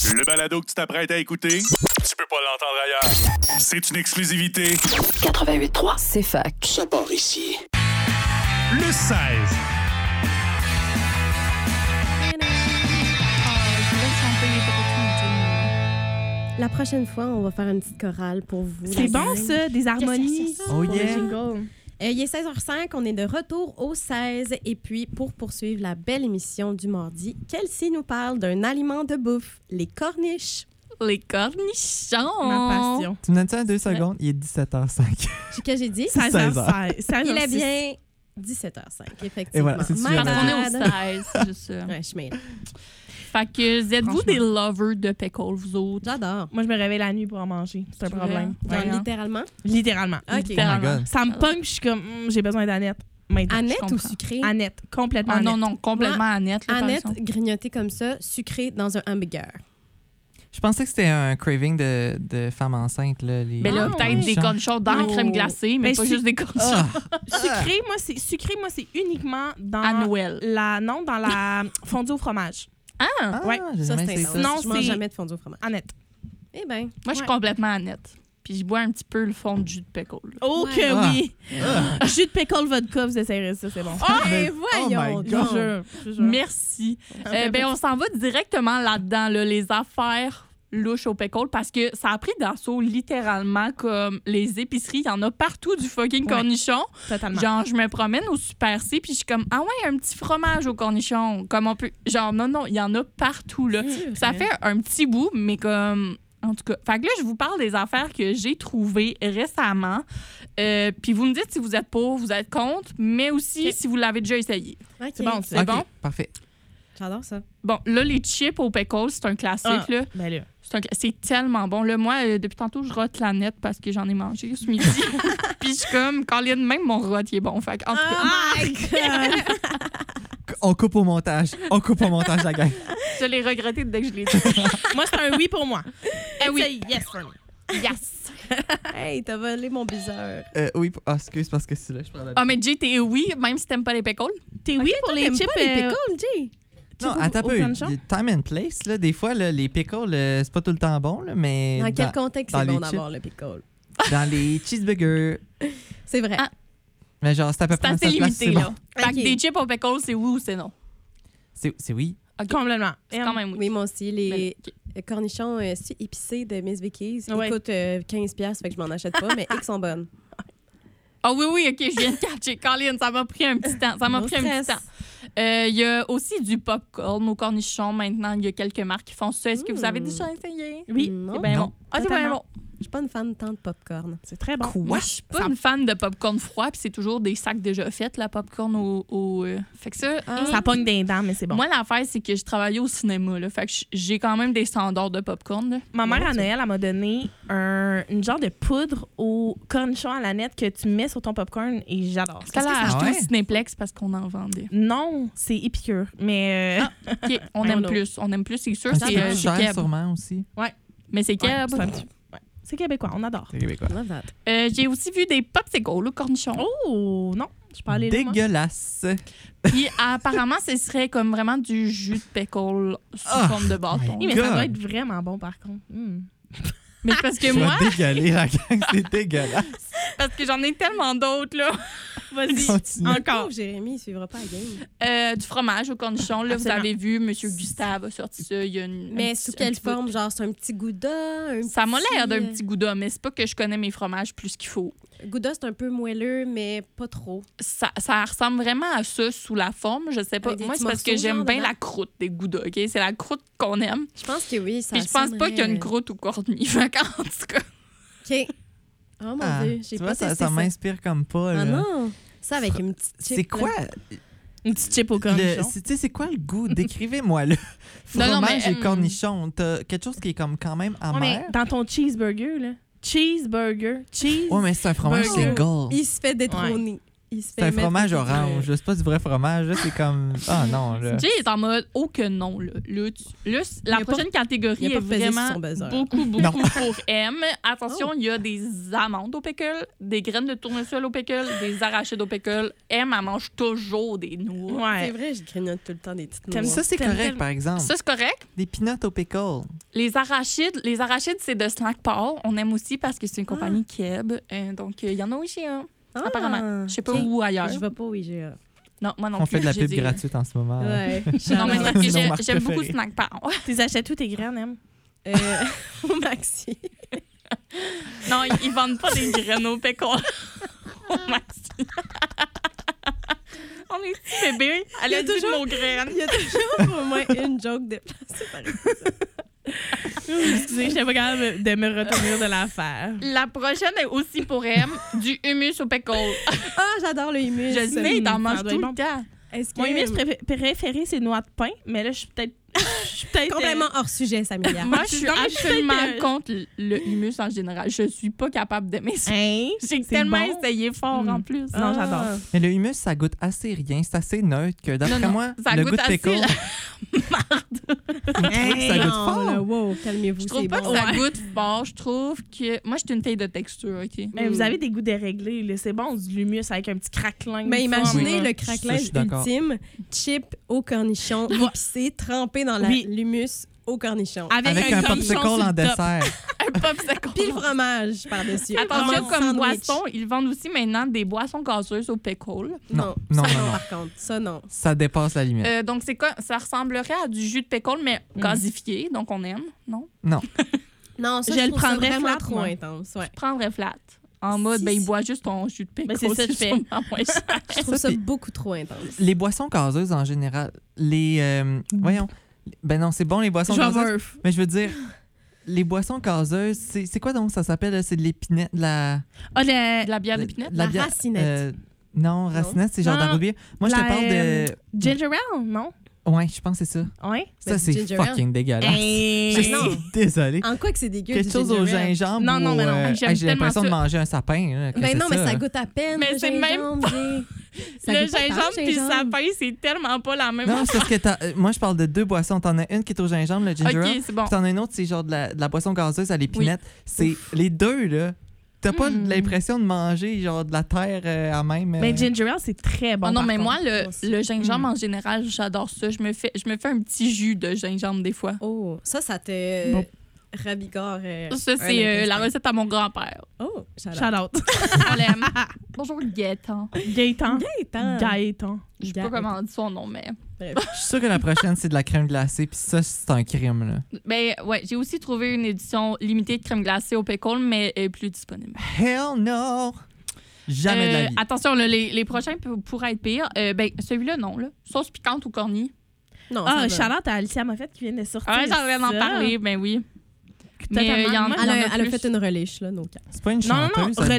Le balado que tu t'apprêtes à écouter, tu peux pas l'entendre ailleurs. C'est une exclusivité. 88.3, c'est fac. Ça part ici. Le 16. La prochaine fois, on va faire une petite chorale pour vous. C'est bon, ça, des harmonies. Yes. Pour le Yeah. jingle. Il est 16h05, on est de retour au 16. Et puis, pour poursuivre la belle émission du mardi, Kelsey nous parle d'un aliment de bouffe, les corniches. Les cornichons. Ma passion. Tu me donnes ça en 2 secondes? Il est 17h05. Qu'est-ce que j'ai dit? 16h16. Il est bien 17h05, effectivement. Et voilà, c'est super. Parce qu'on est au 16, c'est juste ça. Ouais, je mêle. Fait que, êtes-vous des lovers de pickles, vous autres? J'adore. Moi, je me réveille la nuit pour en manger. C'est un C'est problème. Genre, Ouais, hein. littéralement. Littéralement. OK. Oh my God. Ça me pogne, puis je suis comme, j'ai besoin d'Annette. Maintenant, Annette je ou comprends. sucré? Annette, complètement Ah Annette. non, non, complètement Annette. Là, Annette, par exemple. grignotée comme ça, sucrée dans un hamburger. Je pensais que c'était un craving de femme enceinte. Là, les... Mais là, Ah, peut-être ouais. des cornichons dans la Oh. crème glacée, mais Mais pas c'est- juste des cornichons. Ah! Sucré, moi, c'est uniquement dans À Noël. dans la fondue au fromage. Ah! Ouais. j'ai Ça, jamais c'est essayé intense. ça. Non, je mange c'est- jamais de fondue au fromage. Annette. Eh bien. Moi, je suis Ouais. complètement Annette. Puis je bois un petit peu le fond de jus de pickle. Oh Ouais. que Ah. oui! Jus de pickle vodka, vous essayerez ça, c'est bon. Eh, Oh voyons my Je donc. vous jure, je vous jure. Merci. Ben, on s'en va directement là-dedans, là, les affaires louches au pickle, parce que ça a pris d'assaut littéralement comme les épiceries. Il y en a partout du fucking Ouais. cornichon. Totalement. Genre, je me promène au Super C, puis je suis comme, ah ouais, un petit fromage au cornichon. Comme on peut. Genre, non, il y en a partout, là. Ça fait un petit bout, mais comme. En tout cas, fait que là, je vous parle des affaires que j'ai trouvées récemment. Puis vous me dites si vous êtes pour, vous êtes contre, mais aussi si vous l'avez déjà essayé. OK. C'est bon, c'est Ok, bon? Parfait. J'adore ça. Bon, là, les chips au pickle, c'est un classique, Ah, là. ben là. C'est tellement bon. Là, moi, depuis tantôt, je rote la nette parce que j'en ai mangé ce midi. Puis je suis comme, Colin, même mon rot, il est bon. Fait que, en tout cas, my God! On coupe au montage. On coupe au montage, la gang. je l'ai regretté dès que je l'ai dit. Moi, c'est un oui pour moi. Eh oui. Say yes for me. Yes! Hey, t'as volé mon bizarre. Oui, excuse, parce que c'est là, je prends la... Ah, mais Jay, t'es oui, même si t'aimes pas les pickles? T'es oui pour les T'aimes chips pas les pickles, Jay? Non, chips attends un au peu. cornichon? Time and place, là, des fois, là, les pickles, c'est pas tout le temps bon, là, mais Dans quel contexte dans c'est les bon d'avoir le pickle? dans les cheeseburgers, C'est vrai. Ah. mais genre, c'est à peu C'est près à assez sa place, limité, c'est là. bon. Fait Ok. que des chips au pickle, c'est oui ou c'est non? C'est oui. OK. Complètement. C'est quand même oui. Oui, moi aussi. Les Mais- cornichons épicés de Miss Vicky's Ouais. coûtent 15$, fait que je m'en achète pas, mais ils sont bonnes. Ah oui, oui, OK, je viens de catcher. Colin, ça m'a pris un petit temps. Ça m'a No pris un petit stress. temps. Il y a aussi du popcorn aux cornichons. Maintenant, il y a quelques marques qui font ça. Est-ce que vous avez déjà essayé? Oui. Non. C'est bien Non. bon. Ah, c'est bien Totalement. bon. Je suis pas une fan tant de popcorn. C'est très bon. Moi, je suis pas une fan de popcorn froid, puis c'est toujours des sacs déjà faits, la popcorn fait que ça... Ça pogne des dents, mais c'est bon. Moi, l'affaire, c'est que je travaillais au cinéma, là. Fait que j'ai quand même des standards de popcorn, là. Ma mère, à Noël, elle m'a donné une genre de poudre au cornichon à la nette que tu mets sur ton popcorn et j'adore. Est-ce qu'elle a ça- acheté Ah au ouais? Cinéplex parce qu'on en vendait? Non, c'est épicure, mais OK, on I aime don't know. plus. On aime plus, c'est sûr. C'est un peu C'est plus c'est cher, Keb. sûrement, aussi. Mais c'est ouais, Keb. c'est un petit- ouais. C'est québécois, on adore. C'est québécois. Love that. J'ai aussi vu des popsicles au cornichon. Oh, non, je peux aller là, moi. Dégueulasse. Puis apparemment, ce serait comme vraiment du jus de pickle sous Ah! forme de bâton. Oui, mais ça God. doit être vraiment bon, par contre. Mais c'est parce que Je vais moi, dégueuler, la gang. C'est dégueulasse. parce que j'en ai tellement d'autres, là. Vas-y, Continue. encore. Oh, Jérémy, il suivra pas la game. Du fromage au cornichon. Là, Absolument. vous avez vu, M. Gustave a sorti ça. Il y a une, Mais un sous petit- quelle un petit bout. forme? Genre, c'est un petit gouda? Ça m'a l'air d'un petit gouda, mais c'est pas que je connais mes fromages plus qu'il faut. Gouda, c'est un peu moelleux, mais pas trop. Ça ressemble vraiment à ça sous la forme. Je sais pas. Avec des Moi, petits c'est parce que morceaux, j'aime genre, bien dedans? la croûte des goudas, OK? C'est la croûte qu'on aime. Je pense que oui, ça Puis je pense pas qu'il y a une sonnerait- croûte au cornier. Fait qu'en tout cas, OK. Oh mon Ah, Dieu, tu j'ai vois, pas ça testé ça. m'inspire comme pas. Ah là. non! Ça avec une petite chip. C'est quoi? Une petite chip au cornichon. Tu sais, c'est quoi le goût? Décrivez-moi le Non, non, mais, fromage et cornichon. T'as quelque chose qui est comme quand même Ouais, mais amer. dans ton cheeseburger, là. Cheese. Ouais, mais c'est un fromage Burger. single. Il se fait détrôner. Il se C'est un fait fromage mettre- orange. là. C'est pas du vrai fromage. là, C'est comme. Ah non, là. Jay est en mode oh que non. Là, la a prochaine catégorie il a est pas pesé sur vraiment son buzzer. beaucoup Non. pour M. Attention, il y a des amandes au pickle, des graines de tournesol au pickle, des arachides au pickle. M, elle mange toujours des noix. C'est Ouais. vrai, je grignote tout le temps des petites Comme noix. Ça, c'est T'aimes correct, tellement- par exemple. Ça, c'est correct. Des peanuts au pickle. Les arachides, c'est de Snack Paul. On aime aussi parce que c'est une compagnie Keb. Donc, il y en a aussi un. Ah, Apparemment. Je sais pas ok. où ailleurs. Je vais pas au IGA. Non, moi non On plus. fait de la je pub les ai- gratuite en ce moment. Ouais. Non, mais c'est parce que Nos marques j'aime beaucoup préférées. Snack Paul. Tu achètes tous tes graines, Em? Au Maxi. Non, ils vendent pas des graines au pickle. Au Maxi. On est petits bébés. Elle Il y a a dit toujours- nos graines. Il y a toujours au moins une joke déplacée par Excusez, je n'étais pas capable de me retenir de l'affaire. La prochaine est aussi pour M, du hummus au pickle. Ah, j'adore le humus. Je sais, t'en ça manges doit tout être le bon. temps. Est-ce que... Mon humus préféré, c'est noix de pain, mais là, je suis peut-être. Complètement hors sujet, Samilia. Moi, je suis Non, mais je suis absolument peut-être, contre le humus en général. Je suis pas capable d'aimer ça. Hein? J'ai C'est tellement bon. essayé fort Mm. en plus. Non, j'adore. Mais le hummus, ça goûte assez rien. C'est assez neutre que, d'après Non, non, moi, ça le goûte goût de assez pickle. Hey, ça goûte non, fort. là, wow, calmez-vous, Je trouve c'est pas bon. que ça Ouais. goûte fort. Je trouve que. Moi, je suis une fille de texture, OK? Mais vous avez des goûts déréglés, là. C'est bon, du l'humus avec un petit craquelin. Mais imaginez Oui. le craquelage Ça, je suis d'accord. ultime, chip au cornichon, épicé, trempé dans Oui. l'humus au cornichon. Avec un popsicle en dessert. Un popsicle. Puis le fromage par-dessus. Attention, En comme sandwich. boisson, ils vendent aussi maintenant des boissons gazeuses au pickle. Non, Non, ça, non, non. par contre. Ça, non. Ça dépasse la limite. Donc, c'est quoi? Ça ressemblerait à du jus de pickle, mais gasifié. Donc, on aime, non? Non. Non, ça, Je le trouve ça prendrais vraiment flat, trop moi. intense. Ouais. Je prendrais flat. En mode, Si, il si. boit juste ton jus de pickle. Ben, c'est ça que je fais. sûrement moins cher. Je trouve ça puis- beaucoup trop intense. Les boissons gazeuses, en général, voyons. Ben non, c'est bon, les boissons Je vais gazeuses. avoir Mais je veux dire, les boissons gazeuses, c'est quoi donc ça s'appelle? là? C'est de l'épinette, de la... Ah, le. De la bière d'épinette? La bière- racinette. non, racinette, c'est genre Non, non. d'arrobier. Moi, je te La, parle de... Ginger ale, non? Ouais, je pense que c'est ça. Ouais. Ça, Ben, c'est ginger ale. fucking dégueulasse. Hey. Je suis non. désolé. En quoi que c'est dégueu? Quelque du chose au ginger ale? gingembre Non, non, ou, mais non. J'aime j'ai l'impression de tellement ça. manger un sapin. là, que Ben c'est non, mais ça là. goûte à peine. Mais le c'est même gingembre, ça Le goûte pas tant, gingembre puis le gingembre. sapin, c'est tellement pas la même Non, c'est parce que moi, je parle de deux boissons. T'en as une qui est au gingembre, le ginger ale. OK, c'est bon. Puis t'en as une autre, c'est genre de la boisson gazeuse à l'épinette. C'est les deux, là. T'as pas l'impression de manger genre de la terre à même. Mais ginger ale, c'est très bon. Oh non, par mais contre. moi, Moi aussi. le gingembre, en général, j'adore ça. Je me fais un petit jus de gingembre des fois. Oh, ça te Bon. rabigore. Ça, un c'est la intestin. recette à mon grand-père. Oh, Shout out. On l'aime. Bonjour, Gaëtan. Gaëtan. Gaëtan. Gaëtan. Je sais pas comment on dit son nom, mais... Je suis sûre que la prochaine, c'est de la crème glacée. Puis ça, c'est un crime, là. Ben, ouais, j'ai aussi trouvé une édition limitée de crème glacée au pickle, mais plus disponible. Hell no! Jamais de la vie. Attention, là, les prochains pourraient être pires. Ben, celui-là, non. Là. Sauce piquante ou corny. Non, Ah, ça va. Charlotte à Alicia Moffett qui vient de sortir. Ah, j'en viens d'en ça. parler, ben oui. Mais Totalement. il y en Moi, il y en a Elle a plus. fait une reliche, là, donc. C'est pas une Non, non, chanteuse. non. elle-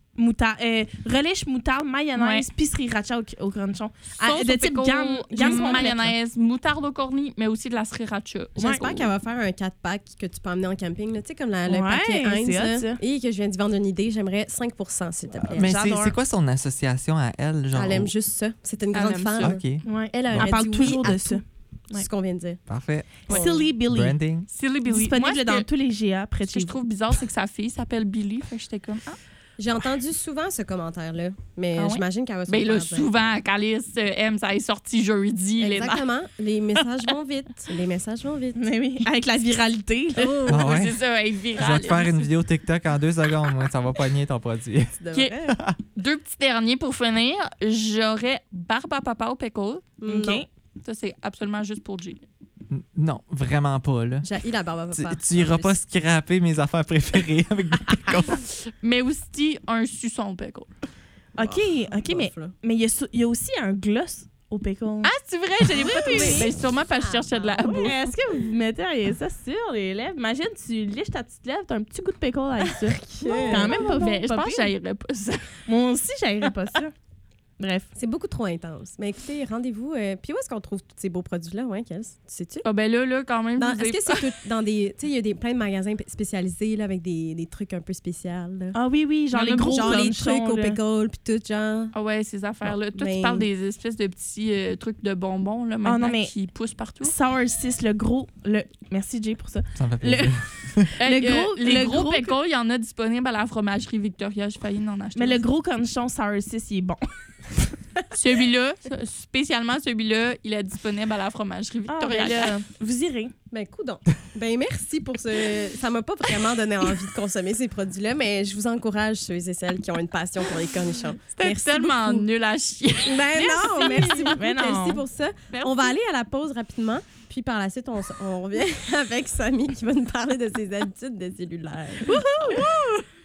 Relish, moutarde, mayonnaise, puis sriracha au cornichon. Sauce de au type pickle, gamme complète, mayonnaise, moutarde au corny, mais aussi de la sriracha. J'espère qu'elle va faire un 4-pack que tu peux emmener en camping. là. Tu sais, comme le paquet Ouais, Heinz. c'est hot, là. ça. Et que je viens d'y vendre une idée. J'aimerais 5 s'il te plaît. Mais J'adore. c'est quoi son association à elle? Genre... Elle aime juste ça. C'est une Elle grande aime fan. ça. OK, Ouais. Elle On aurait parle dit toujours oui à de ça. tout. C'est ce qu'on vient de dire. parfait. Ouais. Silly Billy. Branding. Silly Billy. Disponible Moi, ce dans que- tous les GA près de Ce que chez je vous. trouve bizarre, c'est que sa fille s'appelle Billy. Fait que j'étais comme... Ah. J'ai entendu souvent ce commentaire-là, mais Ah ouais? j'imagine qu'elle va se Ben là, faire dire. souvent, quand Alice aime, ça est sorti jeudi. les Exactement. Les messages vont vite. Les messages vont vite. Mais oui, avec la viralité. là. Oh, Ah ouais? C'est ça, être Je viral. vais te faire une vidéo TikTok en 2 secondes. Moi. Ça va pogner ton produit. tu devrais. Deux petits derniers pour finir. J'aurais barbe à papa au pickle. OK. Non. Ça, c'est absolument juste pour G. Non, vraiment pas, là. J'ai la barbe à Tu, papa. tu iras pas scraper mes affaires préférées avec des pickles. Mais aussi un suçon au pickle. OK, mais il y a aussi un gloss au pickle. Ah, c'est vrai, je l'ai pas trouvé. Ben, sûrement parce que je cherchais de la bouffe. Ouais, est-ce que vous mettez ça sur les lèvres? Imagine, tu liches ta petite lèvre, t'as un petit goût de pickle avec ça. Quand même pas Mais je pas pense que pire. j'haïrais pas ça. Moi aussi, j'haïrais pas ça. Bref. C'est beaucoup trop intense. Mais écoutez, rendez-vous. Puis où est-ce qu'on trouve tous ces beaux produits-là, ouais, Kels? Tu sais-tu? Ah ben là, quand même, Est-ce que c'est tout dans des... Tu sais, il y a plein de magasins spécialisés là, avec des trucs un peu spéciaux. Là. Ah oui, genre les gros genre les cornichons, trucs au là. pickle, puis tout, genre... Ah ouais, ces affaires-là. Toi, mais- tu parles des espèces de petits trucs de bonbons, là, maintenant, non, mais- qui poussent partout. Sour 6, le gros... Merci, Jay, pour ça. Ça me fait plaisir. Les gros gros pickles, il y en a disponibles à la fromagerie Victoria. J'ai failli en acheter. Mais le aussi. gros cornichon Sour 6, il est bon. Celui-là, spécialement celui-là, il est disponible à la fromagerie Victoria. Ben là, vous irez. Ben, coudonc. Ben, merci pour ce... Ça m'a pas vraiment donné envie de consommer ces produits-là, mais je vous encourage, ceux et celles qui ont une passion pour les cornichons. C'était Merci tellement beaucoup. nul à chier. Ben non, merci beaucoup, Ben non. merci pour ça. Merci. On va aller à la pause rapidement, puis par la suite, on revient avec Samy qui va nous parler de ses habitudes de cellulaire.